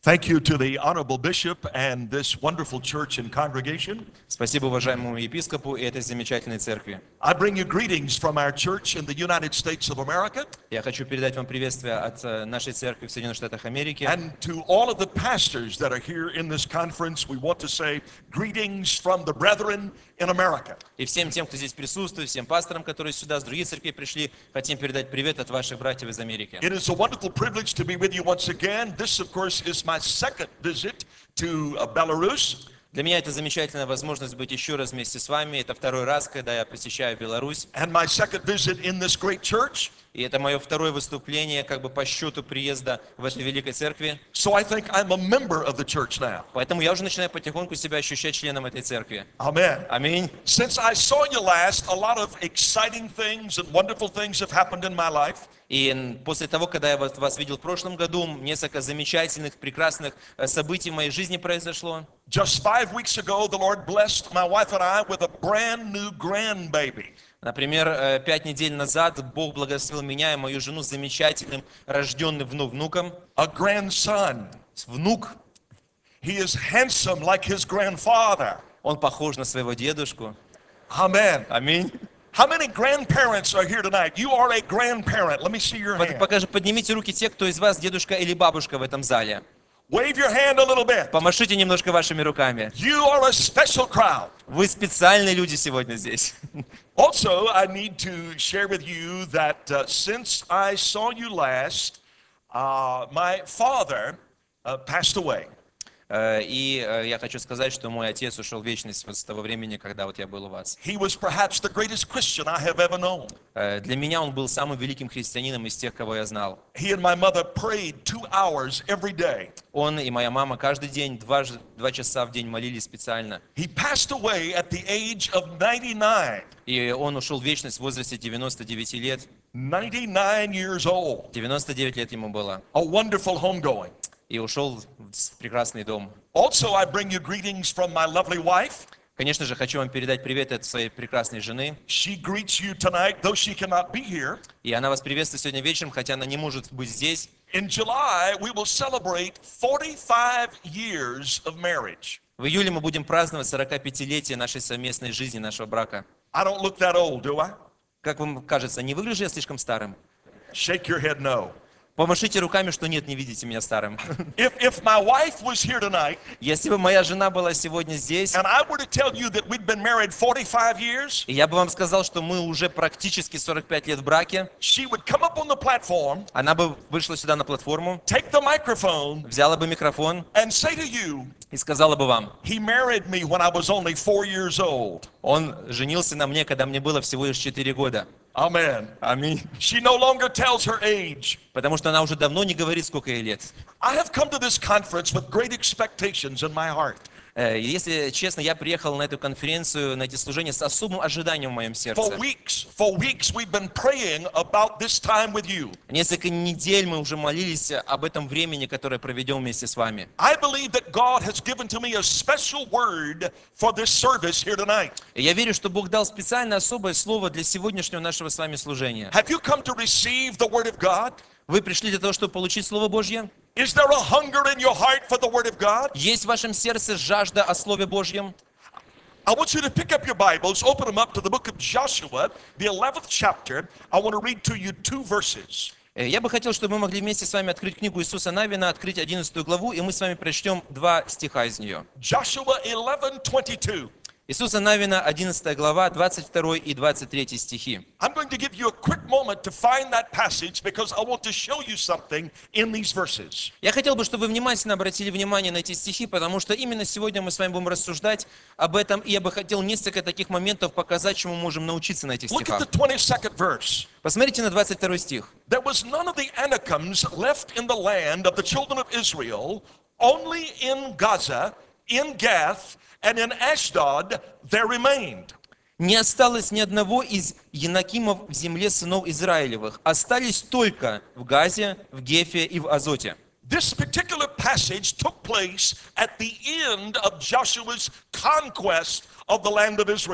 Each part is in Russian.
Thank you to the Honorable Bishop and this wonderful church and congregation. Спасибо уважаемому епископу и этой замечательной церкви. I bring you greetings from our church in the United States of America. Я хочу передать вам приветствие от нашей церкви в Соединенных Штатах Америки. And to all of the pastors that are here in this conference, we want to say greetings from the brethren in America. И всем тем, кто здесь присутствует, всем пасторам, которые сюда с других церквей пришли, хотим передать привет от ваших братьев из Америки. It is a wonderful privilege to be with you once again. This, of course, is my second visit to Belarus. Для меня это замечательная возможность быть еще раз вместе с вами. Это второй раз, когда я посещаю Беларусь. And my second visit in this great church. И это мое второе выступление, как бы по счету приезда в этой великой церкви. So I think I'm a member of the church now. Поэтому я уже начинаю потихоньку себя ощущать членом этой церкви. Amen. Аминь. Since I saw you last, a lot of exciting things and wonderful things have happened in my life. И после того, когда я вас видел в прошлом году, несколько замечательных, прекрасных событий в моей жизни произошло. Just 5 weeks ago, the Lord blessed my wife and I with a brand new grandbaby. Например, 5 недель назад Бог благословил меня и мою жену замечательным рожденным внуком. A grandson. Внук. He is handsome like his grandfather. Он похож на своего дедушку. Amen. Аминь. How many grandparents are here tonight? You are a grandparent. Let me see your hand. Поднимите руки те, кто из вас дедушка или бабушка в этом зале. Wave your hand a little bit. Помашите немножко вашими руками. You are a special crowd. Вы специальные люди сегодня здесь. Also, I need to share with you that since I saw you last, my father passed away. И я хочу сказать, что мой отец ушел в вечность с того времени, когда вот я был у вас. He was perhaps the greatest Christian I have ever known. Для меня он был самым великим христианином из тех, кого я знал. He and my mother prayed 2 hours every day. Он и моя мама каждый день 2 часа в день молились специально. He passed away at the age of 99. И он ушел в вечность в возрасте 99 лет. 99 years old. 99 лет ему было. A wonderful homegoing. И ушел в прекрасный дом. Also, I bring you greetings from my lovely wife. Конечно же, хочу вам передать привет от своей прекрасной жены. She greets you tonight, though she cannot be here. И она вас приветствует сегодня вечером, хотя она не может быть здесь. In July, we will celebrate 45 years of marriage. В июле мы будем праздновать 45-летие нашей совместной жизни, нашего брака. I don't look that old, do I? Как вам кажется, не выгляжу я слишком старым? Shake your head no. Помашите руками, что нет, не видите меня старым. If my wife was here tonight, Если бы моя жена была сегодня здесь, and I were to tell you that we'd been married 45 years, и я бы вам сказал, что мы уже практически 45 лет в браке, she would come up on the platform, она бы вышла сюда на платформу, take the microphone, взяла бы микрофон and say to you, и сказала бы вам: he married me when I was only 4 years old. он женился на мне, когда мне было всего лишь 4 года. Amen. Аминь. She no longer tells her age. Потому что она уже давно не говорит, сколько ей лет. I have come to this conference with great expectations in my heart. Если честно, я приехал на эту конференцию, на эти служения с особым ожиданием в моем сердце. For weeks we've been praying about this time with you. Несколько недель мы уже молились об этом времени, которое проведем вместе с вами. I believe that God has given to me a special word for this service here tonight. И я верю, что Бог дал специальное особое слово для сегодняшнего нашего с вами служения. Have you come to receive the word of God? Вы пришли для того, чтобы получить Слово Божье? Is there a hunger in your heart for the word of God? Есть в вашем сердце жажда о Слове Божьем? I want you to pick up your Bibles, open them up to the book of Joshua, the 11th chapter. I want to read to you 2 verses. Я бы хотел, чтобы мы могли вместе с вами открыть книгу Иисуса Навина, открыть 11 главу, и мы с вами прочтем 2 стиха из нее. Joshua 11:22. Иисуса Навина, 11 глава, 22 и 23 стихи. I'm going to give you a quick moment to find that passage because I want to show you something in these verses. Я хотел бы, чтобы вы внимательно обратили внимание на эти стихи, потому что именно сегодня мы с вами будем рассуждать об этом, и я бы хотел несколько таких моментов показать, чему мы можем научиться на этих Look at стихах. the 22nd verse. Посмотрите на 22 стих. There was none of the Anakims left in the land of the children of Israel, only in Gaza, in Gath, and in Ashdod there remained. Не осталось ни одного из Енакимов в земле сынов Израилевых. Остались только в Газе, в Гефе и в Азоте. This particular passage took place at the end of Joshua's conquest of the land of Israel.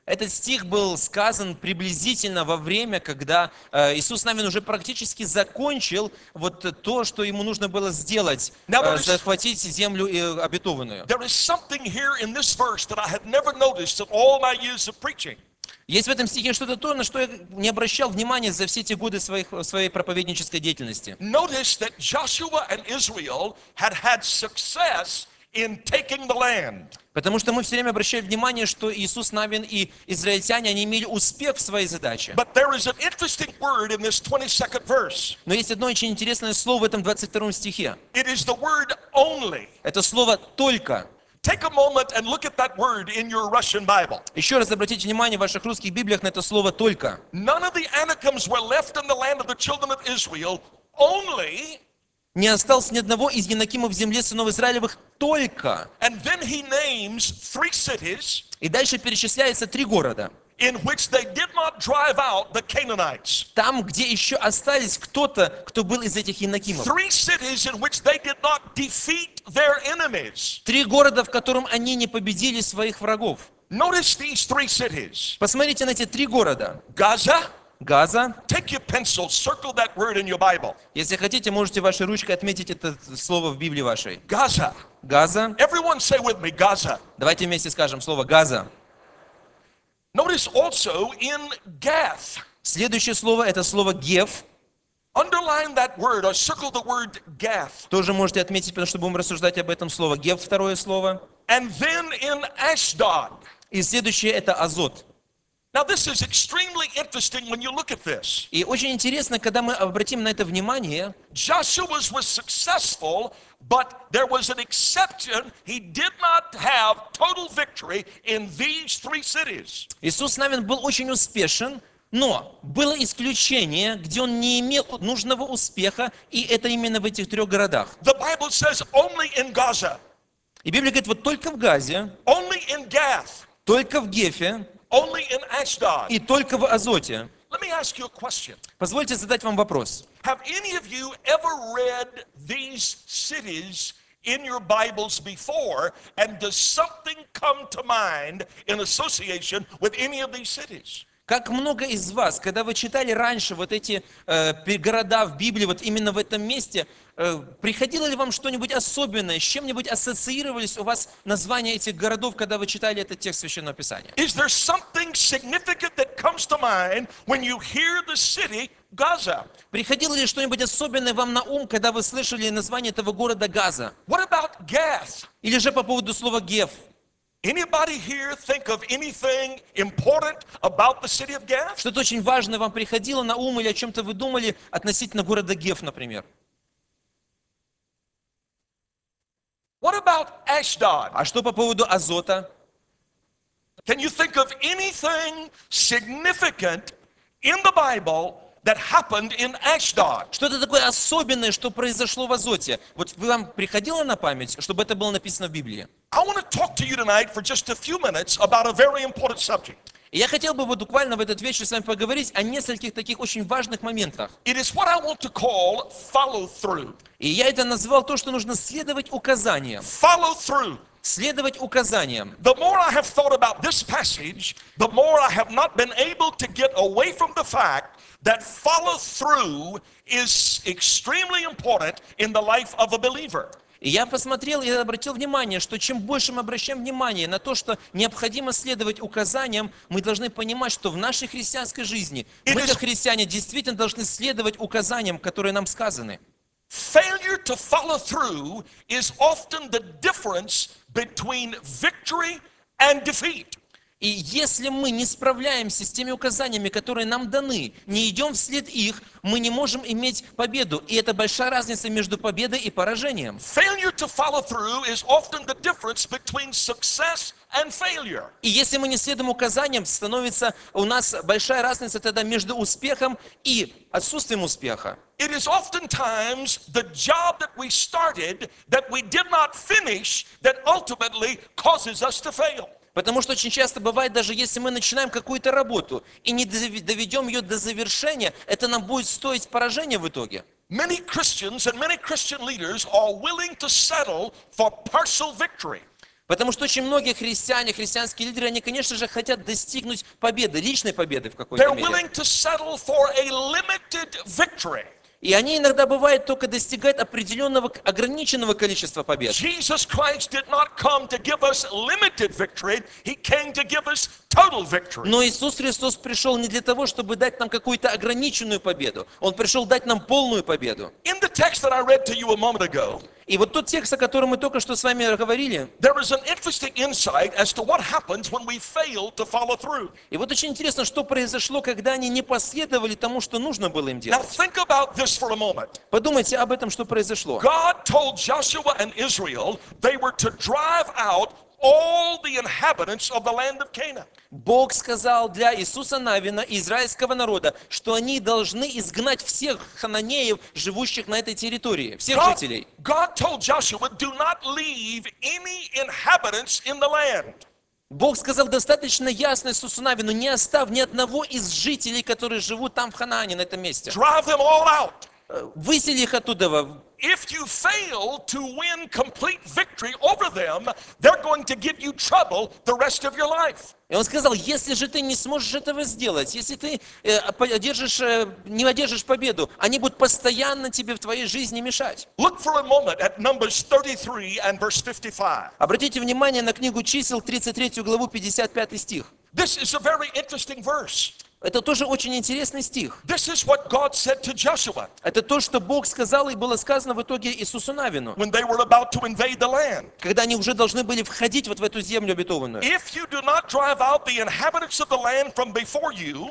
Этот стих был сказан приблизительно во время, когда Иисус Навин уже практически закончил вот то, что ему нужно было сделать, захватить землю обетованную. There is something here in this verse that I had never noticed in all my years of preaching. Есть в этом стихе что-то то, на что я не обращал внимания за все те годы своей проповеднической деятельности. Notice that Joshua and Israel had success in taking the land. Потому что мы все время обращали внимание, что Иисус Навин и израильтяне, они имели успех в своей задаче. But there is an interesting word in this 22nd verse. Но есть одно очень интересное слово в этом 22 стихе. It is the word only. Это слово «только». Take a moment and look at that word in your Russian Bible. Еще раз обратите внимание в ваших русских Библиях на это слово «только». None of the Anakims were left in the land of the children of Israel, only. Не осталось ни одного из Енакимов в земле сынов Израилевых только. And then he names 3 cities И дальше перечисляется 3 города. in which they did not drive out the Canaanites. Там, где еще остались кто-то, кто был из этих Енакимов. 3 cities in which they did not defeat their enemies. 3 города, в котором они не победили своих врагов. Notice these 3 cities. Посмотрите на эти 3 города. Gaza. Газа. Take your pencil, circle that word in your Bible. Если хотите, можете вашей ручкой отметить это слово в Библии вашей. Gaza. Газа. Everyone say with me, Gaza. Давайте вместе скажем слово Газа. Notice also in Gath. Следующее слово это слово Гев. Underline that word or circle the word Gath. Тоже можете отметить, потому что будем рассуждать об этом слово. Гев второе слово. And then in Ashdod. И следующее это Азот. Now this is extremely interesting when you look at this. И очень интересно, когда мы обратим на это внимание. Joshua was successful, but there was an exception. He did not have total victory in these 3 cities. Иисус Навин был очень успешен, но было исключение, где он не имел нужного успеха, и это именно в этих 3 городах. The Bible says only in Gaza, И Библия говорит, вот только в Газе, only in Gath, только в Гефе only in Ashdod. и только в Азоте. Let me ask you a question. Позвольте задать вам вопрос. Have any of you ever read these cities in your Bibles before, and does something come to mind in association with any of these cities? Как много из вас, когда вы читали раньше вот эти города в Библии, вот именно в этом месте, приходило ли вам что-нибудь особенное, с чем-нибудь ассоциировались у вас названия этих городов, когда вы читали этот текст Священного Писания? Is there something significant that comes to mind when you hear the city Gaza? Приходило ли что-нибудь особенное вам на ум, когда вы слышали название этого города Газа? What about Gath? Или же по поводу слова Гев? Anybody here think of anything important about the city of Gath? Что-то очень важное вам приходило на ум или о чем-то вы думали относительно города Гев, например? What about Ashdod? А что по поводу Азота? Can you think of anything significant in the Bible that happened in Ashdod? Что-то такое особенное, что произошло в Азоте? Вот вам приходило на память, чтобы это было написано в Библии? I want to talk to you tonight for just a few minutes about a very important subject. И я хотел бы вот буквально в этот вечер с вами поговорить о нескольких таких очень важных моментах. It is what I want to call follow through. И я это назвал то, что нужно следовать указаниям. Follow through. Следовать указаниям. The more I have thought about this passage, the more I have not been able to get away from the fact that follow through is extremely important in the life of a believer. И я посмотрел и обратил внимание, что чем больше мы обращаем внимание на то, что необходимо следовать указаниям, мы должны понимать, что в нашей христианской жизни мы, как христиане, действительно должны следовать указаниям, которые нам сказаны. Failure to follow through is often the difference between victory and defeat. И если мы не справляемся с теми указаниями, которые нам даны, не идем вслед их, мы не можем иметь победу. И это большая разница между победой и поражением. Failure to follow through is often the difference between success and failure. И если мы не следуем указаниям, становится у нас большая разница тогда между успехом и отсутствием успеха. It is oftentimes the job that we started that we did not finish that ultimately causes us to fail. Потому что очень часто бывает, даже если мы начинаем какую-то работу и не доведем ее до завершения, это нам будет стоить поражения в итоге. Many Christians and many Christian leaders are willing to settle for partial victory. Потому что очень многие христиане, христианские лидеры, они, конечно же, хотят достигнуть победы, личной победы в какой-то They're мере. willing to settle for a limited victory. И они иногда, бывает, только достигают определенного ограниченного количества побед. Jesus Christ did not come to give us limited victory. He came to give us total victory. Но Иисус Христос пришел не для того, чтобы дать нам какую-то ограниченную победу. Он пришел дать нам полную победу. In the text that I read to you a moment ago, И вот тот текст, о котором мы только что с вами говорили, there is an interesting insight as to what happens when we fail to follow through. и вот очень интересно, что произошло, когда они не последовали тому, что нужно было им Now делать. think about this for a moment. Подумайте об этом, что произошло. God told Joshua and Israel they were to drive out all the inhabitants of the land of Canaan. Бог сказал для Иисуса Навина и израильского народа, что они должны изгнать всех хананеев, живущих на этой территории, всех жителей. God told Joshua, do not leave any inhabitants in the land. Бог сказал достаточно ясно Иисусу Навину: не оставь ни одного из жителей, которые живут там в Ханаане, на этом месте. Drive them all out. Высели их оттуда. If you fail to win complete victory over them, they're going to give you trouble the rest of your life. И он сказал: если же ты не сможешь этого сделать, если ты не одержишь победу, они будут постоянно тебе в твоей жизни мешать. Look for a moment at Numbers 33 and verse 55. Обратите внимание на книгу Чисел, 33 главу, 55 стих. This is a very interesting verse. Это тоже очень интересный стих. This is what God said to Joshua Это то, что Бог сказал и было сказано в итоге Иисусу Навину, when they were about to invade the land. когда они уже должны были входить вот в эту землю обетованную. If you do not drive out the inhabitants of the land from before you,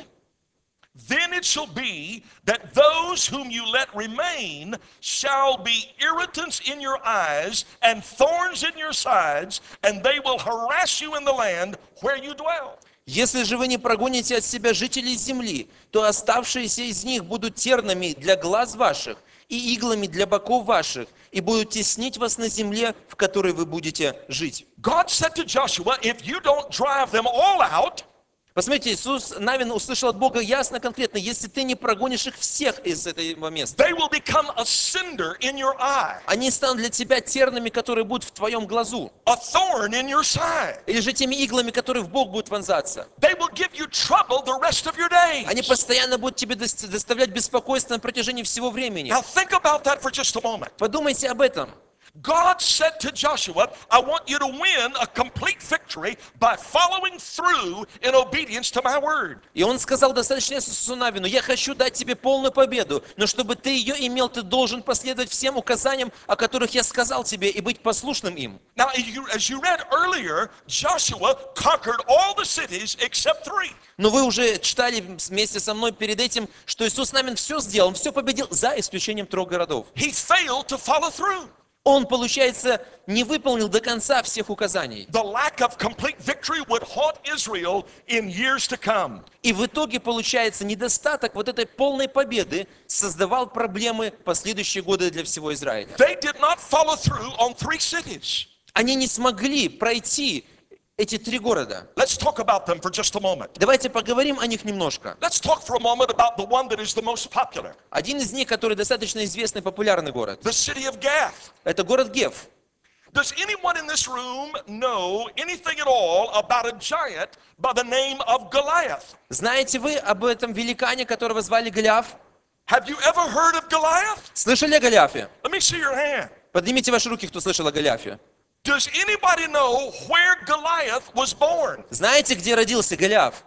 then it shall be that those whom you let remain shall be irritants in your eyes and thorns in your sides, and they will harass you in the land where you dwell. Если же вы не прогоните от себя жителей земли, то оставшиеся из них будут тернами для глаз ваших и иглами для боков ваших, и будут теснить вас на земле, в которой вы будете жить. God said to Joshua, if you don't drive them all out, Посмотрите, Иисус Навин услышал от Бога ясно, конкретно: если ты не прогонишь их всех из этого места, they will become a cinder in your eye, они станут для тебя тернами, которые будут в твоем глазу, a thorn in your side. или же теми иглами, которые в Бог будут вонзаться. They will give you trouble the rest of your days. Они постоянно будут тебе доставлять беспокойство на протяжении всего времени. Now think about that for just a moment. Подумайте об этом. God said to Joshua, I want you to win a complete victory by following through in obedience to my word. И он сказал достаточно Иисусу Навину: я хочу дать тебе полную победу, но чтобы ты ее имел, ты должен последовать всем указаниям, о которых я сказал тебе, и быть послушным им. Now, as you read earlier, Joshua conquered all the cities except 3. Но вы уже читали вместе со мной перед этим, что Иисус Навин все сделал, он все победил, за исключением 3 городов. He failed to follow through. Он, получается, не выполнил до конца всех указаний. The lack of complete victory would haunt Israel in years to come. И в итоге, получается, недостаток вот этой полной победы создавал проблемы в последующие годы для всего Израиля. They did not follow through on 3 cities. Они не смогли пройти эти 3 города. Let's talk about them for just a moment. Давайте поговорим о них немножко. Let's talk for a moment about the one that is the most popular, Один из них, который достаточно известный, популярный город, the city of Gath. это город Геф. Does anyone in this room know anything at all about a giant by the name of Goliath? Знаете вы об этом великане, которого звали Голиаф? Have you ever heard of Goliath? Слышали о Голиафе? Let me see your hand. Поднимите ваши руки, кто слышал о Голиафе. Does anybody know where Goliath was born? Знаете, где родился Голиаф?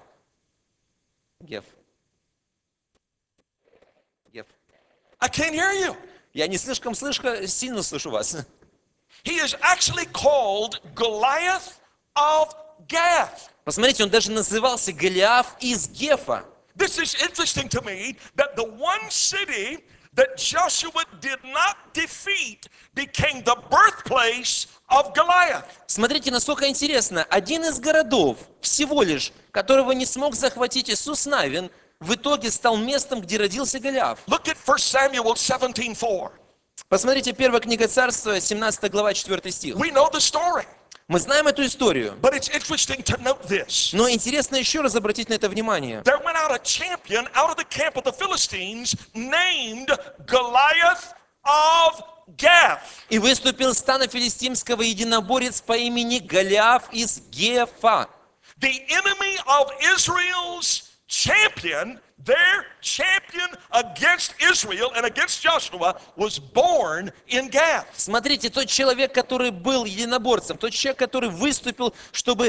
Геф. Геф. I can't hear you. Я не слишком сильно слышу вас. He is actually called Goliath of Gath. Посмотрите, он даже назывался Голиаф из Гефа. This is interesting to me that the one city that Joshua did not defeat became the birthplace of Goliath. Смотрите, насколько интересно. Один из городов, всего лишь, которого не смог захватить Иисус Навин, в итоге стал местом, где родился Голиаф. Look at 1 Samuel 17:4. Посмотрите, 1 книга Царства, 17 глава, 4 стих. We know the story, Мы знаем эту историю, but it's interesting to note this. но интересно еще раз обратить на это внимание. There went out a champion out of the camp of the Philistines named Goliath of Gath. И выступил с стана филистимского единоборец по имени Голиаф из Гефа. The enemy of Israel's champion, their champion against Israel and against Joshua, was born in Gath. Смотрите, тот человек, который был единоборцем, тот человек, который выступил, чтобы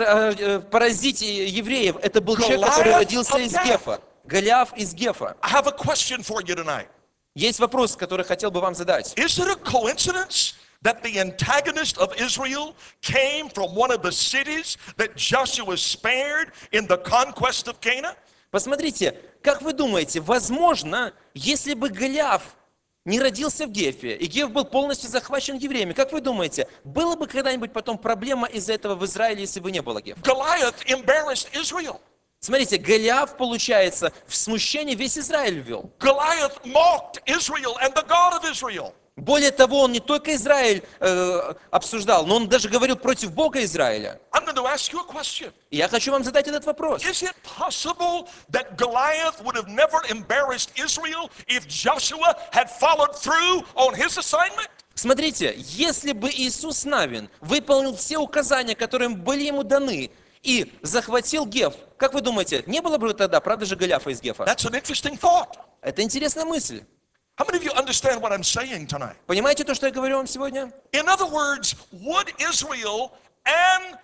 поразить евреев, это был человек, который родился из Гефа. Голиаф из Гефа. I have a question for you tonight. Есть вопрос, который хотел бы вам задать. Is it a coincidence that the antagonist of Israel came from one of the cities that Joshua spared in the conquest of Canaan? Посмотрите, как вы думаете, возможно, если бы Голиаф не родился в Гефе, и Геф был полностью захвачен евреями, как вы думаете, было бы когда-нибудь потом проблема из-за этого в Израиле, если бы не было Гефа? Goliath embarrassed Israel. Смотрите, Голиаф, получается, в смущение весь Израиль ввел. Goliath mocked Israel and the God of Israel. Более того, он не только Израиль обсуждал, но он даже говорил против Бога Израиля. I'm going to ask you a question. И я хочу вам задать этот вопрос. Is it possible that Goliath would have never embarrassed Israel if Joshua had followed through on his assignment? Смотрите, если бы Иисус Навин выполнил все указания, которые были ему даны, и захватил Геф, как вы думаете, не было бы тогда, правда же, Голиафа из Гефа? That's an interesting thought. Это интересная мысль. How many of you understand what I'm saying tonight? Понимаете то, что я говорю вам сегодня? In other words, would Israel and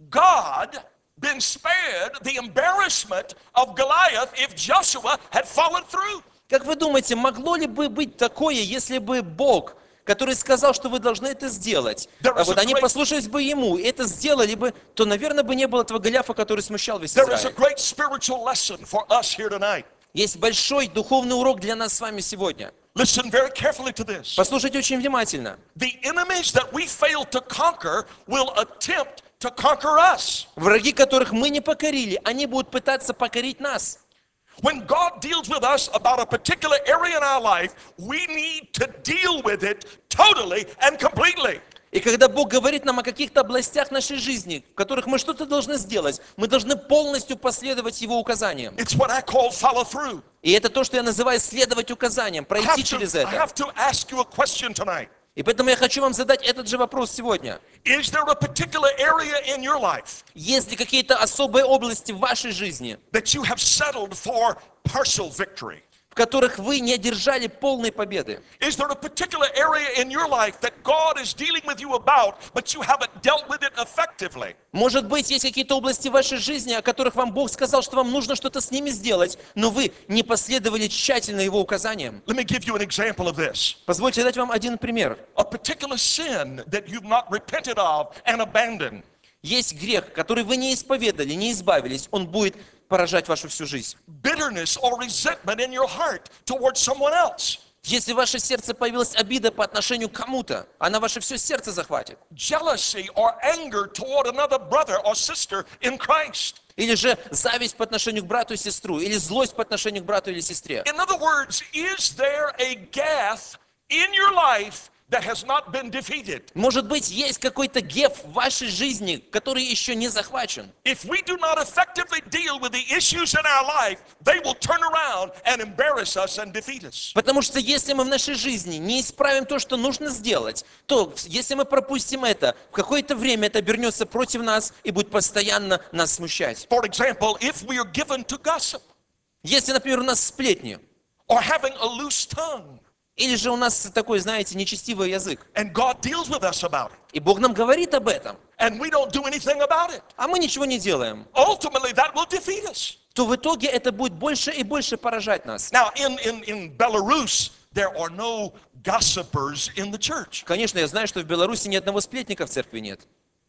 God been spared the embarrassment of Goliath if Joshua had followed through? Как вы думаете, могло ли бы быть такое, если бы Бог, который сказал, что вы должны это сделать, а вот они послушались бы Ему, и это сделали бы, то, наверное, бы не было этого Голиафа, который смущал весь There is a Израиль. great spiritual lesson for us here tonight. Есть большой духовный урок для нас с вами сегодня. Listen very carefully to this. Послушайте очень внимательно. The enemies that we fail to conquer will attempt to conquer us. Враги, которых мы не покорили, они будут пытаться покорить нас. When God deals with us about a particular area in our life, we need to deal with it totally and completely. И когда Бог говорит нам о каких-то областях нашей жизни, в которых мы что-то должны сделать, мы должны полностью последовать Его указаниям. It's what I call follow through. И это то, что я называю следовать указаниям, пройти через I это. have to ask you a question tonight. И поэтому я хочу вам задать этот же вопрос сегодня. Is there a particular area in your life Есть ли какие-то особые области в вашей жизни, that you have settled for partial victory? в которых вы не одержали полной победы? Is there a particular area in your life that God is dealing with you about, but you haven't dealt with it effectively? Может быть, есть какие-то области в вашей жизни, о которых вам Бог сказал, что вам нужно что-то с ними сделать, но вы не последовали тщательно Его указаниям. Let me give you an example of this. Позвольте дать вам один пример. A particular sin that you've not repented of and abandoned. Есть грех, который вы не исповедали, не избавились, он будет поражать вашу всю жизнь. Bitterness or resentment in your heart towards someone else. Если в ваше сердце появилась обида по отношению к кому-то, она ваше все сердце захватит. Jealousy or anger toward another brother or sister in Christ. Или же зависть по отношению к брату и сестру, или злость по отношению к брату или сестре. In other words, is there a Gath in your life that has not been defeated? Может быть, есть какой-то геф в вашей жизни, который еще не захвачен. If we do not effectively deal with the issues in our life, they will turn around and embarrass us and defeat us. Потому что если мы в нашей жизни не исправим то, что нужно сделать, то если мы пропустим это, в какое-то время это обернется против нас и будет постоянно нас смущать. For example, if we are given to gossip Если, например, у нас сплетни, or having a loose tongue, или же у нас такой, знаете, нечестивый язык, and God deals with us about it, и Бог нам говорит об этом, and we don't do anything about it, а мы ничего не делаем, ultimately that will defeat us. то в итоге это будет больше и больше поражать нас. Now, in Belarus, there are no gossipers in the church. Конечно, я знаю, что в Беларуси ни одного сплетника в церкви нет.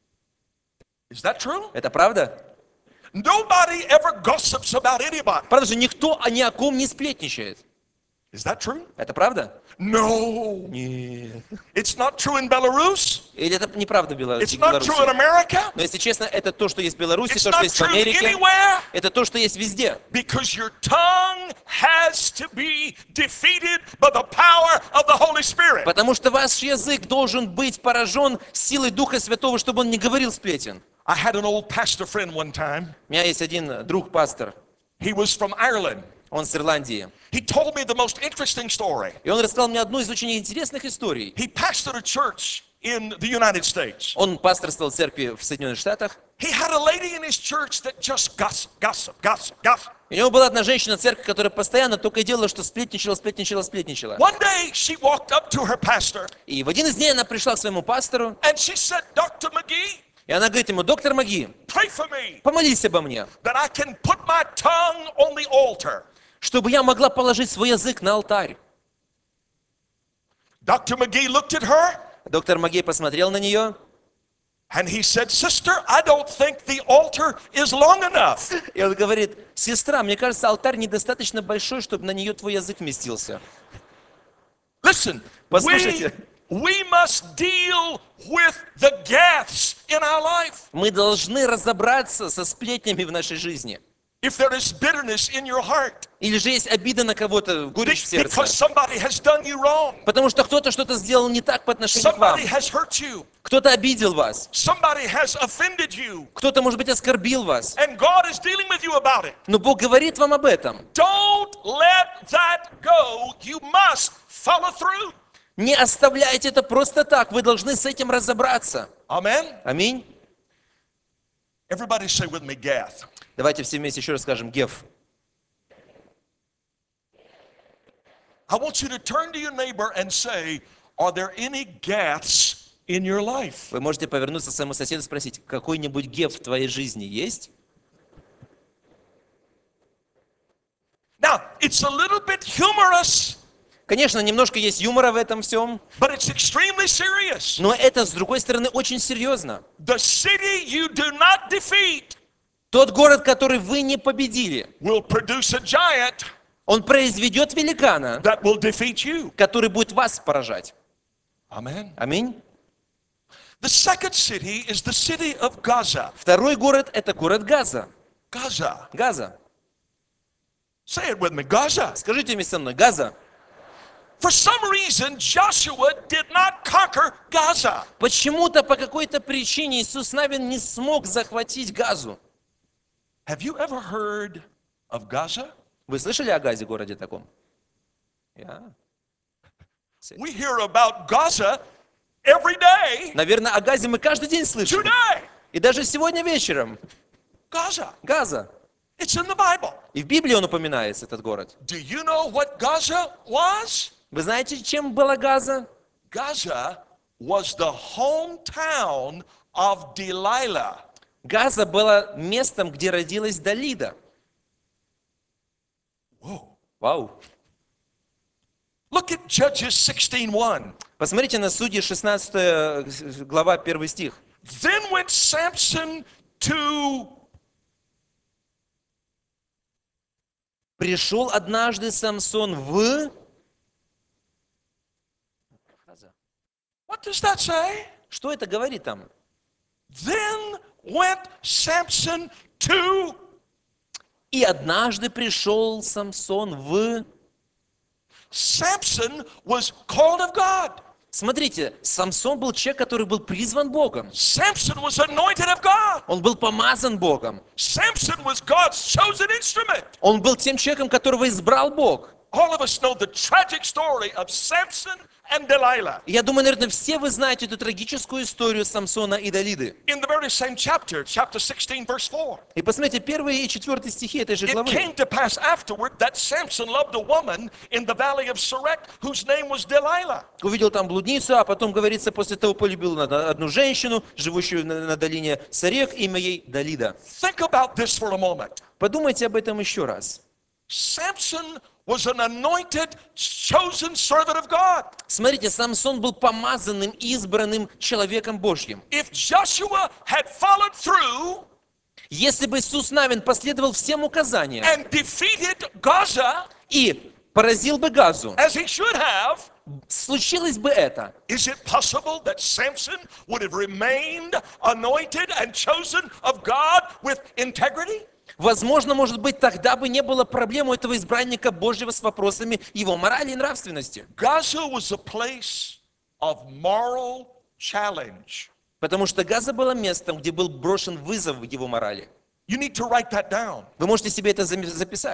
Is that true? Это правда? Nobody ever gossips about anybody. Правда же, никто ни о ком не сплетничает. Is that true? Это правда? No. Нет. It's not true in Belarus. Или это неправда в It's not true in Беларуси? America. Но если честно, это то, что есть в Беларуси, It's то, что not есть в true Америке. anywhere. Это то, что есть везде. Because your tongue has to be defeated by the power of the Holy Spirit. Потому что ваш язык должен быть поражен силой Духа Святого, чтобы он не говорил сплетен. I had an old pastor friend one time. У меня есть один друг-пастор. He was from Ireland. Он с Ирландии. He told me the most interesting story. И он рассказал мне одну из очень интересных историй. He pastored a church in the United States. Он пасторствовал в церкви в Соединенных Штатах. He had a lady in his church that just gossip. И у него была одна женщина в церкви, которая постоянно только и делала, что сплетничала. One day she walked up to her pastor И в один из дней она пришла к своему пастору, and she said, Dr. McGee, и она говорит ему: доктор Маги, pray for me помолись обо мне, that I can put my tongue on the altar. чтобы я могла положить свой язык на алтарь. Dr. McGee looked at her Доктор Маги посмотрел на нее, and he said, Sister, I don't think the altar is long enough. и он говорит: сестра, мне кажется, алтарь недостаточно большой, чтобы на нее твой язык вместился. Listen, Послушайте. we must deal with the gaffes in our life. Мы должны разобраться со сплетнями в нашей жизни. If there is bitterness in your heart Или же есть обида на кого-то, горечь в сердце. because somebody has done you wrong, Потому что кто-то что-то сделал не так по отношению к вам. somebody has hurt you, Кто-то обидел вас. somebody has offended you, Кто-то, может быть, оскорбил вас. and God is dealing with you about it. Но Бог говорит вам об этом. Don't let that go. You must follow through. Не оставляйте это просто так. Вы должны с этим разобраться. Amen. Аминь. Everybody say with me, Gath. Давайте все вместе еще раз скажем: Геф. I want you to turn to your neighbor and say, are there any Gaths in your life? Вы можете повернуться к своему соседу и спросить: какой-нибудь геф в твоей жизни есть? Now, it's a little bit humorous, Конечно, немножко есть юмора в этом всем, but it's extremely serious. но это, с другой стороны, очень серьезно. The city you do not defeat Тот город, который вы не победили, will produce a giant он произведет великана, that will defeat you. который будет вас поражать. Amen. Аминь. The second city is the city of Gaza. Второй город – это город Газа. Gaza. Газа. Say it with me, Gaza. Скажите вместе со мной: Газа. For some reason, Joshua did not conquer Gaza. Почему-то, по какой-то причине Иисус Навин не смог захватить Газу. Have you ever heard of Gaza? Вы слышали о Газе, городе таком? Yeah. We hear about Gaza every day, Наверное, о Газе мы каждый день слышим. today. И даже сегодня вечером. Gaza. Газа. It's in the Bible. И в Библии он упоминается, этот город. Do you know what Gaza was? Вы знаете, чем была Газа? Gaza was the hometown of Delilah. Газа была местом, где родилась Далида. Whoa. Вау. Look at Judges 16:1. Посмотрите на Судьи 16 глава, 1 стих. Then went Samson to... Пришел однажды Самсон в... What does that say? Что это говорит там? Then went Samson to... И однажды пришел Самсон в... Samson was called of God. Смотрите, Самсон был человек, который был призван Богом. Samson was anointed of God. Он был помазан Богом. Samson was God's chosen instrument. Он был тем человеком, которого избрал Бог. All of us know the tragic story of Samson and Delilah. И я думаю, наверное, все вы знаете эту трагическую историю Самсона и Далиды. In the very same chapter, chapter 16, verse 4. И посмотрите, 1 и 4 стихи этой же It главы. came to pass afterward that Samson loved a woman in the valley of Sorek, whose name was Delilah. Увидел там блудницу, а потом, говорится, после того полюбил одну женщину, живущую на долине Сарех, имя ей Далида. Think about this for a moment. Подумайте об этом еще раз. Samson was an anointed, chosen servant of God. Смотрите, Самсон был помазанным, избранным человеком Божьим. If Joshua had followed through Если бы Иисус Навин последовал всем указаниям and defeated Gaza и поразил бы Газу, as he should have, случилось бы это. is it possible that Samson would have remained anointed and chosen of God with integrity? Возможно, может быть, тогда бы не было проблем у этого избранника Божьего с вопросами его морали и нравственности. Gaza was a place of moral challenge. Потому что Газа была местом, где был брошен вызов в его морали. You need to write that down. Вы можете себе это записать.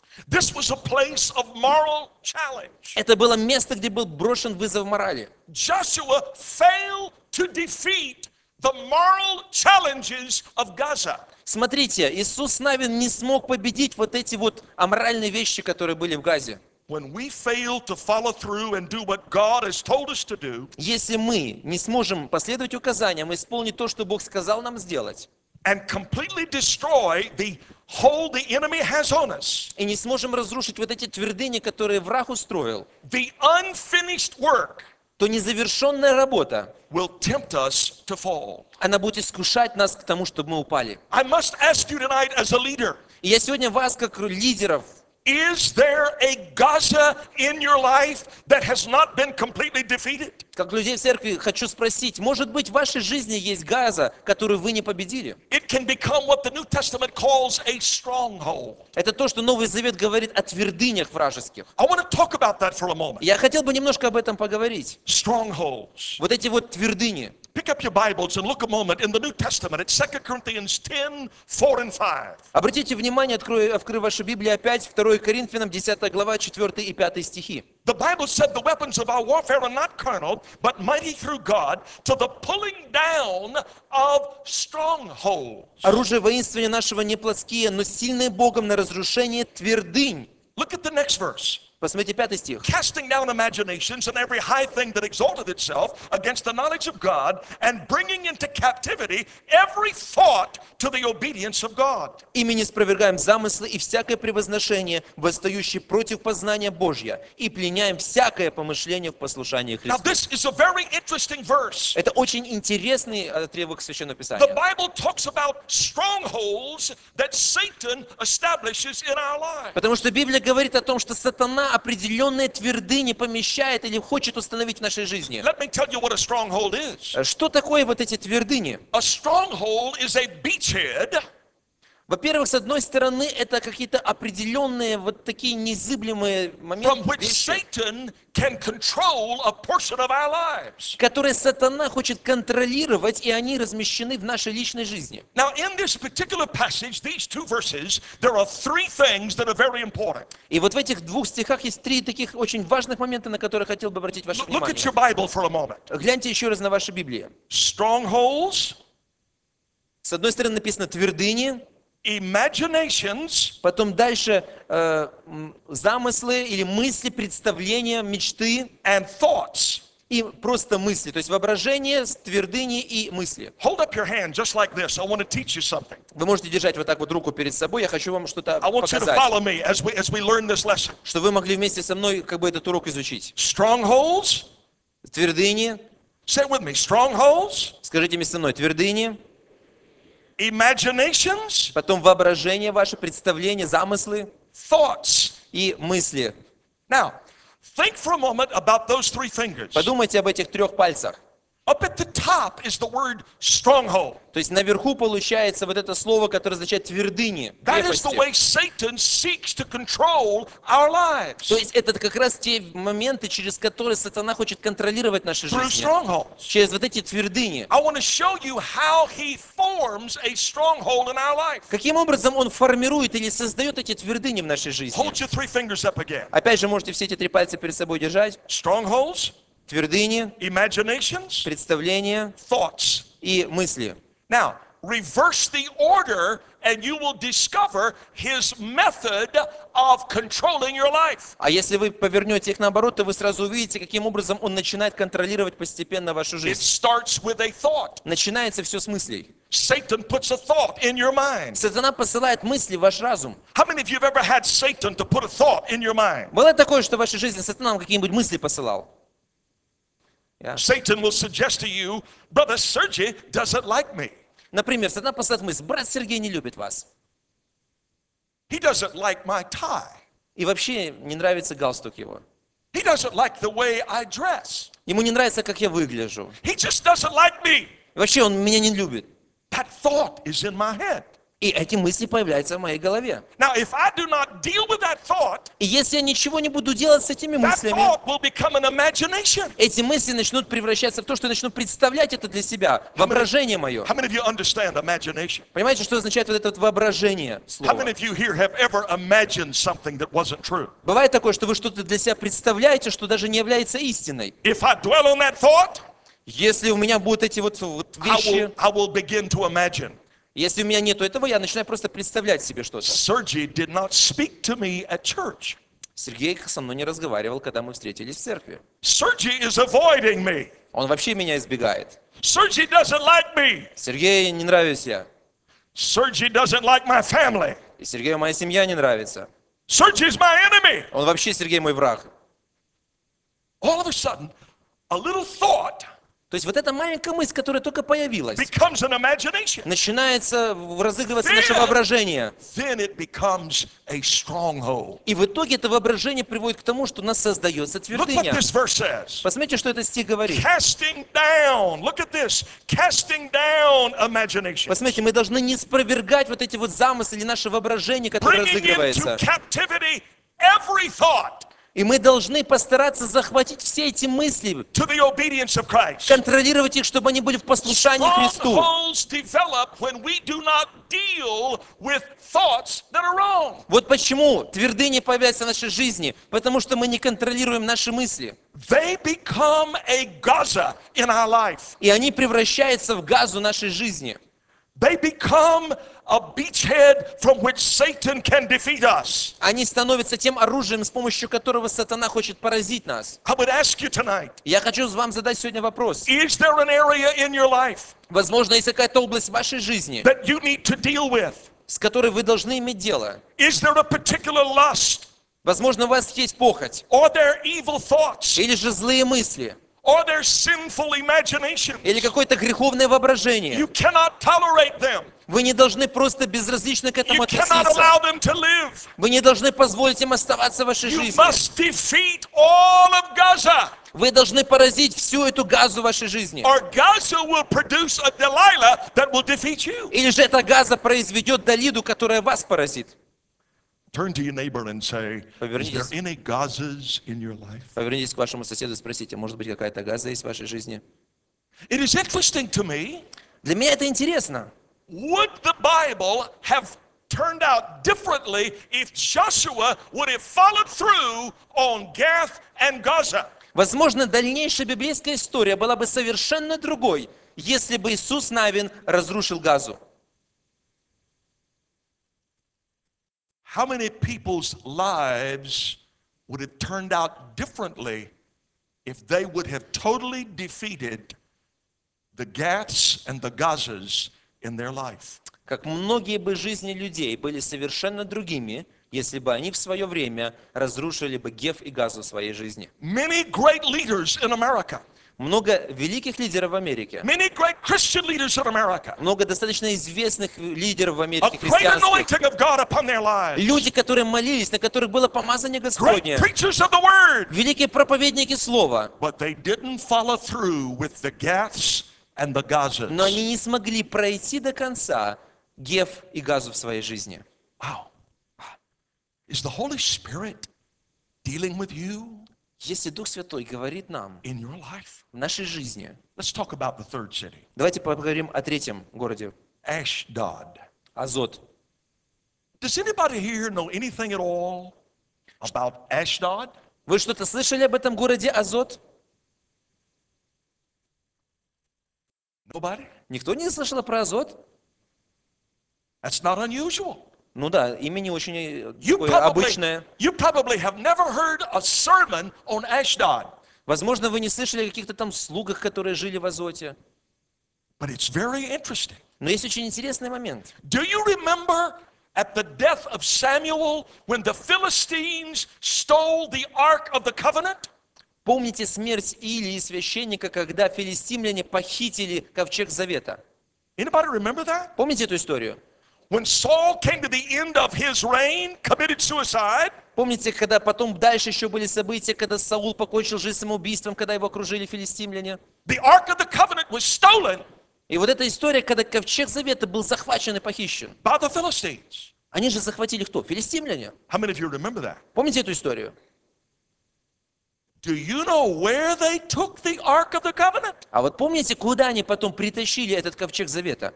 This was a place of moral challenge. Это было место, где был брошен вызов морали. Joshua failed to defeat the moral challenges of Gaza. Смотрите, Иисус Навин не смог победить вот эти вот аморальные вещи, которые были в Газе. When we fail to follow through and do what God has told us to do, Если мы не сможем последовать указаниям и исполнить то, что Бог сказал нам сделать, and completely destroy the hold the enemy has on us, и не сможем разрушить вот эти твердыни, которые враг устроил, the unfinished work то незавершенная работа, will tempt us to fall. она будет искушать нас к тому, чтобы мы упали. I must ask you tonight as a leader, И я сегодня вас, как лидеров, is there a Gaza in your life that has not been completely defeated? как людей в церкви, хочу спросить, может быть, в вашей жизни есть Газа, которую вы не победили? It can become what the New Testament calls a stronghold. Это то, что Новый Завет говорит о твердынях вражеских. I want to talk about that for a moment. Я хотел бы немножко об этом поговорить. Strongholds. Вот эти вот твердыни. Pick up your Bibles and look a moment in the New Testament at 2 Corinthians 10, 4 and 5. Обратите внимание, открой вашу Библию опять, 2 Коринфянам, 10 глава, 4 и 5 стихи. The Bible said the weapons of our warfare are not carnal, but mighty through God to the pulling down of strongholds. Оружие воинствования нашего не плотские, но сильные Богом на разрушение твердынь. Look at the next verse. Посмотрите 5 стих. Casting down imaginations and every high thing that exalted itself against the knowledge of God, and bringing into captivity every thought to the obedience of God. Ими не спровергаем замыслы и всякое превозношение, восстающее против познания Божья, и пленяем всякое помышление в послушании Now, Христу. this is a very interesting verse. Это очень интересный отрывок Священного The Писания. Bible talks about strongholds that Satan establishes in our lives. Потому что Библия говорит о том, что сатана определенные твердыни помещает или хочет установить в нашей жизни. Let me tell you what a stronghold is. Что такое вот эти твердыни? A stronghold is a beachhead Во-первых, с одной стороны, это какие-то определенные вот такие незыблемые from моменты, which вещи, Satan can control a portion of our lives. которые сатана хочет контролировать, и они размещены в нашей личной жизни. Now, in this particular passage, these two verses, there are three things that are very important. И вот в этих двух стихах есть три таких очень важных момента, на которые хотел бы обратить ваше Look at внимание. your Bible for a moment. Гляньте еще раз на ваши Библии. Strongholds, С одной стороны написано твердыни, imaginations, потом дальше замыслы или мысли, представления, мечты and thoughts. и просто мысли, то есть воображение, твердыни и мысли. Hold up your hand just like this. I want to teach you something. Вы можете держать вот так вот руку перед собой, я хочу вам что-то I want you to показать, follow me as we learn this lesson. чтобы вы могли вместе со мной как бы этот урок изучить. Strongholds, Твердыни, say it with me. Strongholds, скажите мне со мной, твердыни, imaginations, потом воображение ваше, представления, замыслы thoughts. и мысли. Now, think for a moment about those three fingers. Подумайте об этих трех пальцах. Up at the top is the word stronghold. То есть наверху получается вот это слово, которое означает твердыни, That is the крепости. way Satan seeks to control our lives. То есть это как раз те моменты, через которые сатана хочет контролировать наши Through жизни. strongholds. Через вот эти твердыни. I want to show you how he forms a stronghold in our life. Каким образом он формирует или создает эти твердыни в нашей жизни? Hold your three fingers up again. Опять же, можете все эти три пальца перед собой держать. Strongholds, Твердыни, imaginations, представления thoughts. и мысли. Now, reverse the order and you will discover his method of controlling your life. А если вы повернете их наоборот, то вы сразу увидите, каким образом он начинает контролировать постепенно вашу It жизнь. starts with a thought. Начинается все с мыслей. Satan puts a thought in your mind. Сатана посылает мысли в ваш разум. How many of you have ever had Satan to put a thought in your mind? Было такое, что в вашей жизни сатана вам какие-нибудь мысли посылал? Satan will suggest to you, Brother Sergey doesn't like me. Например, сатана посылает мысль: брат Сергей не любит вас. He doesn't like my tie. И вообще не нравится галстук его. He doesn't like the way I dress. Ему не нравится, как я выгляжу. He just doesn't like me. И вообще он меня не любит. That thought is in my head. И эти мысли появляются в моей голове. Now, if I do not deal with that thought, И если я ничего не буду делать с этими that мыслями, thought will become an imagination. эти мысли начнут превращаться в то, что я начну представлять это для себя, воображение мое. How many of you understand imagination? Понимаете, что означает вот это вот воображение How слова? many of you here have ever imagined something that wasn't true? Бывает такое, что вы что-то для себя представляете, что даже не является истиной. If I dwell on that thought, Если у меня будут эти вот вещи, I will begin to imagine. если у меня нету этого, я начинаю просто представлять себе что-то. Sergey did not speak to me at church. Сергей со мной не разговаривал, когда мы встретились в церкви. Sergey is avoiding me. Он вообще меня избегает. Sergey doesn't like me. Сергею не нравлюсь я. Sergey doesn't like my family. И Сергею моя семья не нравится. Sergey's my enemy. Он вообще, Сергей, мой враг. All of a sudden, a little thought То есть вот эта маленькая мысль, которая только появилась, becomes an imagination. начинается разыгрываться наше воображение. Then it becomes a stronghold. И в итоге это воображение приводит к тому, что у нас создается Look what твердыня. this verse says. Посмотрите, что этот стих говорит. Casting down. Look at this. Casting down imagination. Посмотрите, мы должны не спровергать вот эти вот замыслы или наше воображение, которое Bringing into разыгрывается. captivity every thought И мы должны постараться захватить все эти мысли, to the obedience of Christ. контролировать их, чтобы они были в послушании Христу. Strongholds develop when we do not deal with thoughts that are wrong. Вот почему твердыня появляется в нашей жизни, потому что мы не контролируем наши мысли. They become a Gaza in our life. И они превращаются в газу нашей жизни. They become a beachhead from which Satan can defeat us. Они становятся тем оружием, с помощью которого сатана хочет поразить нас. I would ask you tonight, Я хочу вам задать сегодня вопрос. is there an area in your life Возможно, есть какая-то область в вашей жизни, that you need to deal with? с которой вы должны иметь дело. Is there a particular lust? Возможно, у вас есть похоть, Are there evil thoughts? или же злые мысли, Are there sinful imaginations? или какое-то греховное воображение. You cannot tolerate them. Вы не должны просто безразлично к You этому cannot относиться. allow them to live. Вы не должны позволить им оставаться в вашей You жизни. must defeat all of Gaza, Вы должны поразить всю эту газу в вашей жизни. or Gaza will produce a Delilah that will defeat you. Или же эта газа произведет Далиду, которая вас поразит. Turn to your neighbor and say, is Повернитесь. there any Gazas in your life? Повернитесь к вашему соседу и спросите, может быть, какая-то газа есть в вашей жизни? It is interesting to me, Для меня это интересно. would the Bible have turned out differently if Joshua would have followed through on Gath and Gaza? Возможно, дальнейшая библейская история была бы совершенно другой, если бы Иисус Навин разрушил газу. How many people's lives would have turned out differently if they would have totally defeated the Gaths and the Gazas in their life? Как многие бы жизни людей были совершенно другими, если бы они в свое время разрушили бы Геф и Газу в своей жизни. Many great leaders in America, Много великих лидеров в Америке, many great Christian leaders in America, много достаточно известных лидеров в a Америке, great христианских, anointing of God upon their lives, люди, которые молились, на которых было помазание great Господне, preachers of the word, великие проповедники Слова, but they didn't follow through with the Gaths and the Gazas. но они не смогли пройти до конца Геф и Газу в своей жизни. Wow. Is the Holy Spirit dealing with you Если Дух Святой говорит нам in your life? в нашей жизни, Let's talk about the third city, давайте поговорим о третьем городе, Ashdod. Азот. Does anybody here know anything at all about Ashdod? Вы что-то слышали об этом городе Азот? Nobody? Никто не слышал про Азот? That's not unusual. Ну да, имя не очень You такое обычное. probably have never heard a sermon on Ashdod, Возможно, вы не слышали о каких-то там слугах, которые жили в Азоте. but it's very interesting. Но есть очень интересный момент. Do you remember at the death of Samuel when the Philistines stole the Ark of the Covenant? Помните смерть Илии, священника, когда филистимляне похитили ковчег Завета? Anybody remember that? Помните эту историю? When Saul came to the end of his reign, committed suicide, Помните, когда потом дальше еще были события, когда Саул покончил жизнь самоубийством, когда его окружили филистимляне? the Ark of the Covenant was stolen, И вот эта история, когда ковчег завета был захвачен и похищен. by the Philistines. Они же захватили кто? Филистимляне. How many of you remember that? Помните эту историю? Do you know where they took the Ark of the Covenant? А вот помните, куда они потом притащили этот ковчег завета?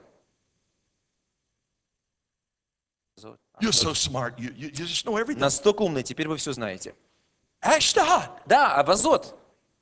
You're so smart. You just know everything. Настолько умный, теперь вы все знаете. Ashdod. Да, Азот.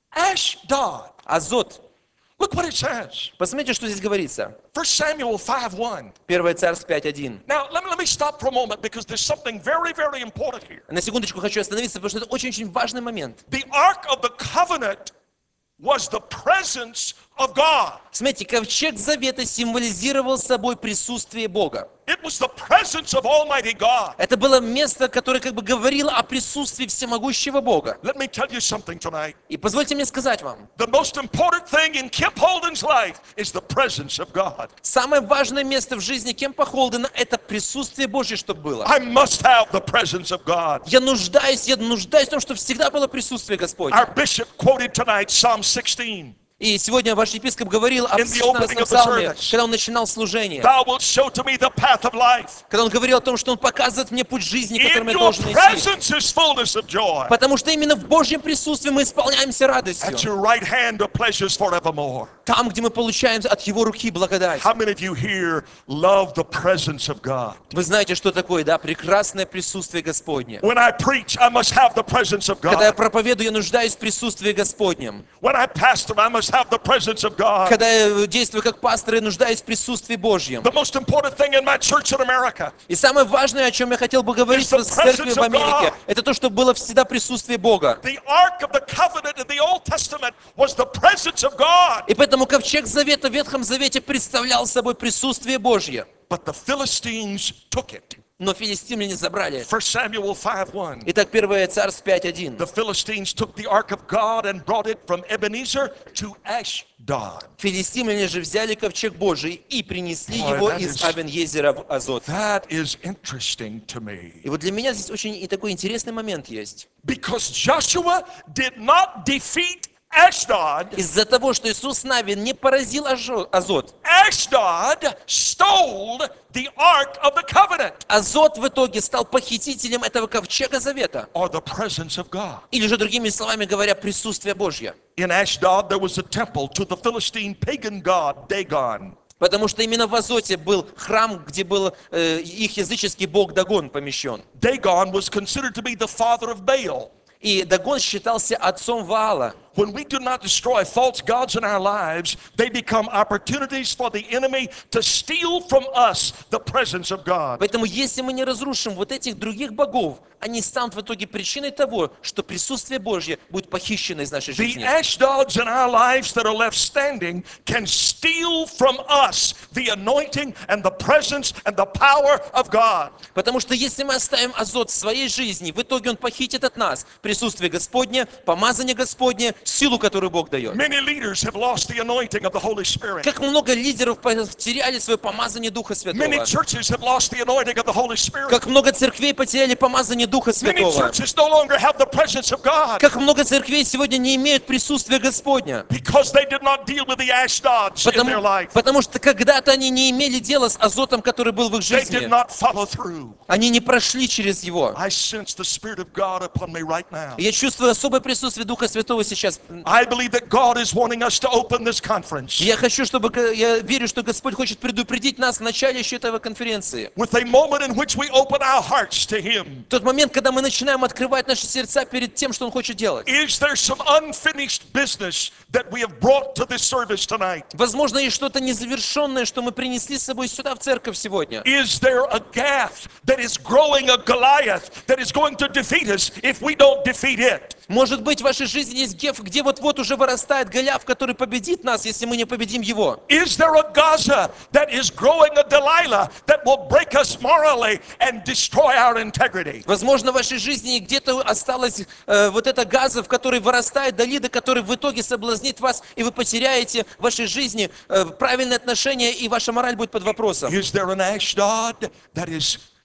Ashdod. Азот. Look what it says. Посмотрите, что здесь говорится. 1 Samuel 5:1. 1 Царств 5:1. Now, let me stop for a moment because there's something very, very important here. На секундочку хочу остановиться, потому что это очень-очень важный момент. The Ark of the Covenant was the presence of God. Смотрите, ковчег завета символизировал собой присутствие Бога. It was the presence of Almighty God. Это было место, которое как бы говорило о присутствии всемогущего Бога. Let me tell you something tonight. И позвольте мне сказать вам, The most important thing in Kemp Holden's life is the presence of God. самое важное место в жизни Кемпа Холдена – это присутствие Божье, чтобы было. I must have the presence of God. Я нуждаюсь в том, чтобы всегда было присутствие Господне. Our bishop quoted tonight Psalm 16. И сегодня ваш епископ говорил об In the opening 16 of the псалме, service. когда он начинал служение. Thou wilt show to me the path of life. Когда он говорил о том, что он показывает мне путь жизни, которым In я your должен идти. presence is fullness of joy. Потому что именно в Божьем присутствии мы исполняемся At радостью. your right hand are pleasures forevermore. Там, где мы получаем от Его руки благодать. How many of you here love the presence of God? Вы знаете, что такое, да? Прекрасное присутствие Господне. When I preach, I must have the presence of Когда я God. проповедую, я нуждаюсь в присутствии Господнем. When I pastor, I must have the presence of God. Когда я действую как пастор, я нуждаюсь в присутствии Божьем. The most important thing in my church in America И самое важное, о чем я хотел бы говорить It's the в церкви presence в of Америке, God. это то, что было всегда присутствие Бога. The Ark of the Covenant in the Old Testament was the presence of God. И поэтому ковчег Завета в Ветхом Завете представлял собой присутствие Божье. But the Philistines took it. Но филистимляне забрали. 1 Samuel 5:1. Итак, 1 Царств 5:1. The Philistines took the Ark of God and brought it from Ebenezer to Ashdod. Филистимляне же взяли ковчег Божий и принесли Ой, его that из is- Авен-Езера в Азот. That is interesting to me. И вот для меня здесь очень и такой интересный момент есть. Because Joshua did not defeat Ashdod. Из-за того, что Иисус Навин не поразил Азот, Ashdod stole the Ark of the Covenant Азот в итоге стал похитителем этого ковчега Завета. or the presence of God. Или же, другими словами говоря, присутствие Божье. In Ashdod, there was a temple to the Philistine pagan god Dagon. Потому что именно в Азоте был храм, где был их языческий бог Дагон помещен. Dagon was considered to be the father of Baal. И Дагон считался отцом Ваала. When we do not destroy false gods in our lives, they become opportunities for the enemy to steal from us the presence of God. Поэтому если мы не разрушим вот этих других богов, они станут в итоге причиной того, что присутствие Божье будет похищено из нашей The жизни. Ashdods in our lives that are left standing can steal from us the anointing and the presence and the power of God. Потому что если мы оставим Азот в своей жизни, в итоге он похитит от нас присутствие Господне, помазание Господне, силу, которую Бог дает. Many leaders have lost the anointing of the Holy Spirit. Как много лидеров потеряли свое помазание Духа Many Святого. churches have lost the anointing of the Holy Spirit. Как много церквей потеряли помазание Духа Many Святого. churches no longer have the presence of God Как много церквей сегодня не имеют присутствия Господня. because they did not deal with the Ashdods in their life. Потому что когда-то они не имели дела с Азотом, который был в их They did жизни. not follow through. Они не прошли через его. I sense the Spirit of God upon me right now. И я чувствую особое присутствие Духа Святого сейчас. I believe that God is wanting us to open this conference Я верю, что Господь хочет предупредить нас в начале еще этого конференции. with a moment in which we open our hearts to Him. Тот момент, когда мы начинаем открывать наши сердца перед тем, что Он хочет делать. Is there some unfinished business that we have brought to this service tonight? Возможно, есть что-то незавершенное, что мы принесли с собой сюда, в церковь сегодня. Is there a Gath that is growing a Goliath that is going to defeat us if we don't defeat it? Может быть, в вашей жизни есть Геф, где вот-вот уже вырастает Голиаф, который победит нас, если мы не победим его. Is there a Gaza that is growing a Delilah that will break us morally and destroy our integrity? Возможно, в вашей жизни где-то осталась вот эта Газа, в которой вырастает Далида, который в итоге соблазнит вас, и вы потеряете в вашей жизни правильные отношения, и ваша мораль будет под вопросом. Is there an Ashdod that is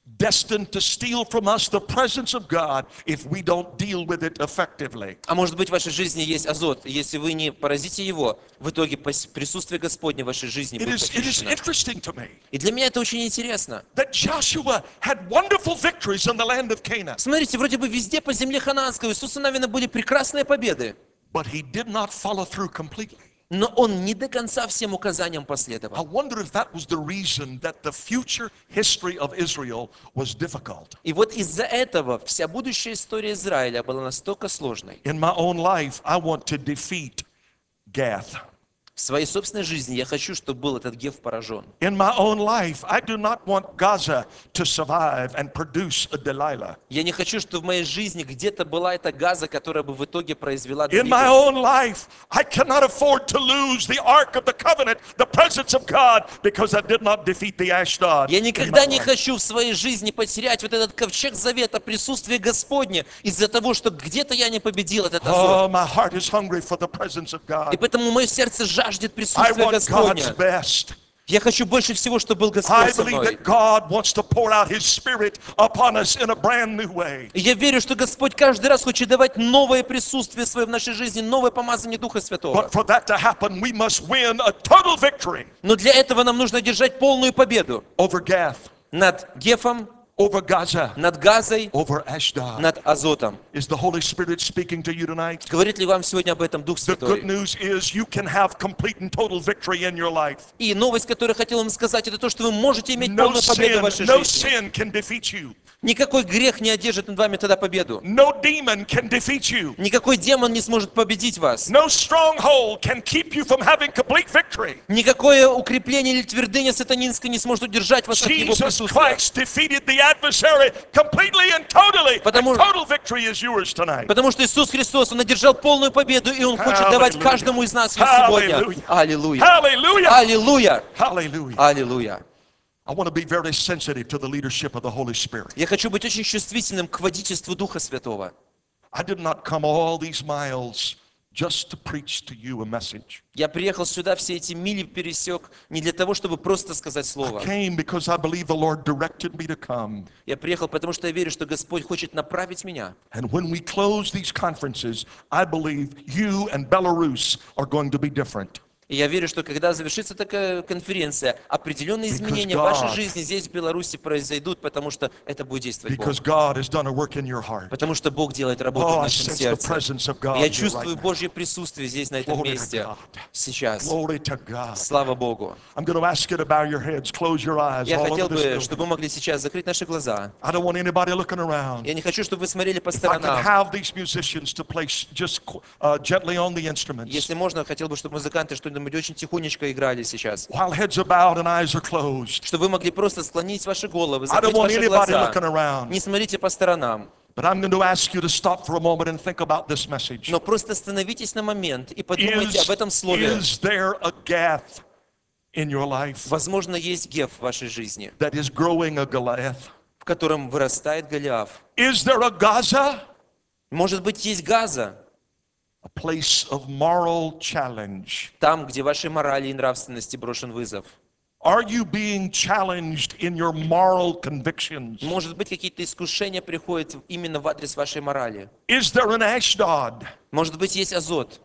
destined to steal from us the presence of God if we don't deal with it effectively. А может быть, в вашей жизни есть азот. Если вы не поразите его, в итоге присутствие Господне в вашей жизни It будет is похищено. interesting to me И для меня это очень интересно. that Joshua had wonderful victories in the land of Canaan, Смотрите, вроде бы везде по земле хананской у Иисуса Навина были прекрасные победы, but he did not follow through completely. но он не до конца всем указаниям I последовал. wonder if that was the reason that the future history of Israel was difficult. И вот из-за этого вся будущая история Израиля была настолько сложной. In my own life, I want to defeat Gath. В своей собственной жизни я хочу, чтобы был этот Гев поражен. In my own life, I do not want Gaza to survive and produce a Delilah. Я не хочу, чтобы в моей жизни где-то была эта Газа, которая бы в итоге произвела In my Давида. own life, I cannot afford to lose the Ark of the Covenant, the presence of God, because I did not defeat the Ashdod. Я in my никогда не life. хочу в своей жизни потерять вот этот ковчег завета, присутствие Господне, из-за того, что где-то я не победил этот азот. Oh, my heart is hungry for the presence of И God. поэтому мое сердце жаждет I присутствия want Господня. God's best. Я хочу больше всего, чтобы был I Господь со believe мной. that God wants to pour out His Spirit upon us in a brand new way. И я верю, что Господь каждый раз хочет давать новое присутствие свое в нашей жизни, новое помазание Духа Святого. But for that to happen, we must win a total victory Но для этого нам нужно держать полную победу over Gath, над Гефом, over Gaza, над Газой, over Ashdod. над Азотом. Is the Holy Spirit speaking to you tonight? Говорит ли вам сегодня об этом Дух The good Святой? news is you can have complete and total victory in your life. И новость, которую я хотел вам сказать, это то, что вы можете иметь No полную победу в вашей no жизни. sin can defeat you. Никакой грех не одержит над вами тогда победу. No demon can defeat you. Никакой демон не сможет победить вас. No stronghold can keep you from having complete victory. Никакое укрепление или твердыня сатанинская не сможет удержать вас от его Jesus присутствия. Christ defeated the adversary completely and totally. Потому- And total victory is yours tonight. Потому что Иисус Христос, Он одержал полную победу, и Он хочет давать Аллилуйя. каждому из нас ее сегодня. Аллилуйя. Аллилуйя! Hallelujah. Аллилуйя! Hallelujah. Аллилуйя! I want to be very sensitive to the leadership of the Holy Spirit. Я хочу быть очень чувствительным к водительству Духа Святого. I did not come all these miles just to preach to you a message. Я приехал сюда, все эти мили пересек, не для того, чтобы просто сказать слово. Came because I believe the Lord directed me to come. Я приехал, потому что я верю, что Господь хочет направить меня. And when we close these conferences, I believe you and Belarus are going to be different. И я верю, что когда завершится такая конференция, определенные изменения в God- вашей жизни здесь, в Беларуси, произойдут, потому что это будет действовать Бог. Because God has done a work in your heart. Потому что Бог делает работу Oh, в I нашем sense the сердце. presence of God Я here чувствую right now. Божье присутствие здесь, на этом Glory to месте, God. сейчас. Glory to God. Слава Богу. I'm going to ask you to bow your heads, close your eyes Я all хотел over this бы, building. чтобы вы могли сейчас закрыть наши глаза. I don't want anybody looking around. Я не хочу, чтобы вы смотрели по If I could сторонам. have these musicians to play just gently on the instruments. Если можно, хотел бы, чтобы музыканты что-нибудь очень тихонечко играли сейчас. While heads are bowed and eyes are closed. Чтобы вы могли просто склонить ваши головы, I don't закрыть want ваши anybody глаза. looking around. Не смотрите по сторонам. But I'm going to ask you to stop for a moment and think about this message. Но просто остановитесь на момент и подумайте об этом слове. Is there a Gath in your life Возможно, есть Гев в вашей жизни, that is growing a Goliath? в котором вырастает Голиаф. Is there a Gaza? Может быть, есть Газа, A place of moral challenge. там, где вашей морали и нравственности брошен вызов. Are you being challenged in your moral convictions? Может быть, какие-то искушения приходят именно в адрес вашей морали. Is there an Ashdod, Может быть, есть Азот,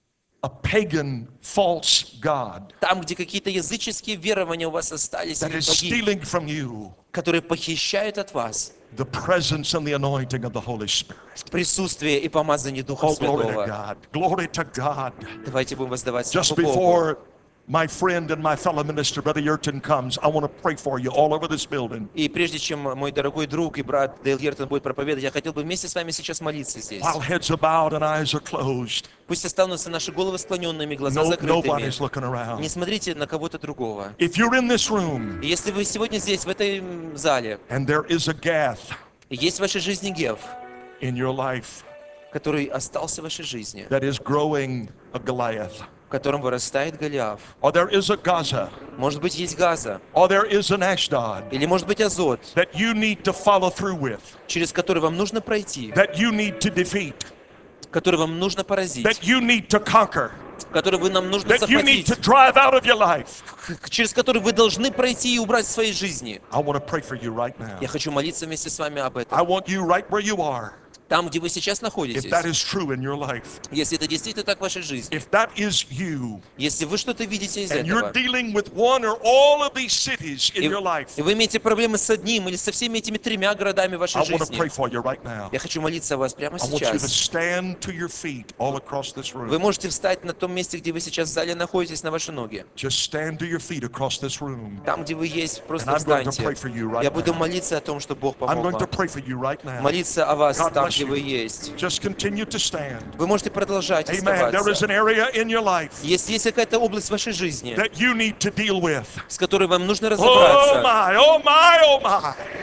a pagan false god там, где какие-то языческие верования у вас остались, that или is боги, stealing from you которые похищают от вас the presence and the anointing of the Holy Spirit? присутствие и помазание Духа Oh, glory to Святого. God. Glory to God. Давайте будем воздавать Just славу Богу. before my friend and my fellow minister, Brother Yurton, comes, I want to pray for you all over this building. И прежде чем мой дорогой друг и брат Дейл Йертон будет проповедовать, я хотел бы вместе с вами сейчас молиться здесь. While heads are bowed and eyes are closed, Пусть останутся наши головы склоненными, глаза nobody's закрытыми. looking around. Не смотрите на кого-то другого. If you're in this room И если вы сегодня здесь, в этой зале, and there is a Gath и есть в вашей жизни Гев, in your life который остался в вашей жизни, that is growing a Goliath, в котором вырастает Голиаф, or there is a Gaza, может быть, есть Газа, or there is an Ashdod или может быть Азот, that you need to follow through with, через который вам нужно пройти, that you need to defeat, который вам нужно поразить, that you need to conquer. который нам нужно that you need захватить, to drive out of your life. через который вы должны пройти и убрать в своей жизни. I want to pray for you right now. Я хочу молиться вместе с вами об I этом. want you right where you are. Там, где вы сейчас If находитесь, that is true in your life, если это действительно так в вашей жизни, if that is you, если вы что-то видите из and you're этого, dealing with one or all of these cities in your life, и вы имеете проблемы с одним или со всеми этими 3 городами в вашей I want to жизни, pray for you right now. я хочу молиться о вас прямо I want you to сейчас. stand to your feet all across this Вы room. можете встать на том месте, где вы сейчас в зале находитесь, на ваши ноги. Just stand to your feet across this room. Там, где вы есть, And просто I'm going to встаньте. pray for you right Я буду now. молиться о том, что Бог I'm помог going to вам. pray for you right now. Молиться о вас God там, bless где you. вы есть. Just continue to stand. Вы можете продолжать Amen. There is оставаться. an area in your life Если есть какая-то область в вашей жизни, that you need to deal with. с которой вам нужно Oh разобраться, my, oh my, oh my.